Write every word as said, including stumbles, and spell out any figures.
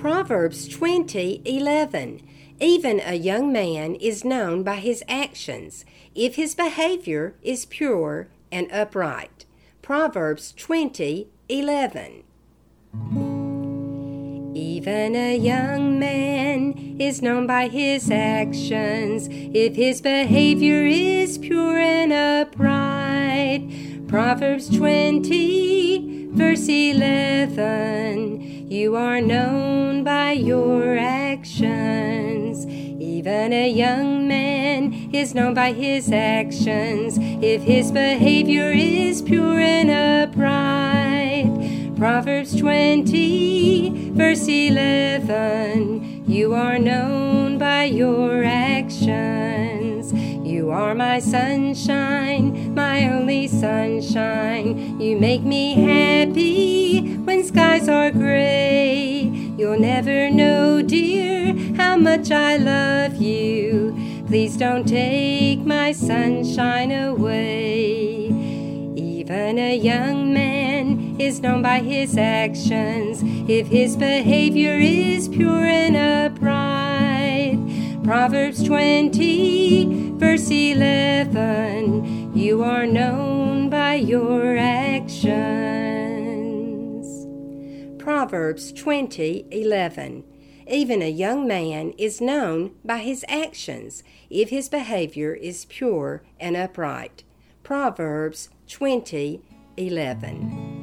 Proverbs twenty eleven. Even a young man is known by his actions, if his behavior is pure and upright. Proverbs twenty eleven. Even a young man is known by his actions, if his behavior is pure and upright. Proverbs twenty, verse eleven. You are known by your actions. Even a young man is known by his actions, if his behavior is pure and upright. Proverbs twenty, verse eleven. You are known by your actions. You are my sunshine, my only sunshine. You make me happy when skies are gray. You'll never know, dear, how much I love you. Please don't take my sunshine away. Even a young man is known by his actions, if his behavior is pure and upright. Proverbs twenty, verse eleven. You are known by your actions. Proverbs twenty eleven. Even a young man is known by his actions, if his behavior is pure and upright. Proverbs twenty eleven.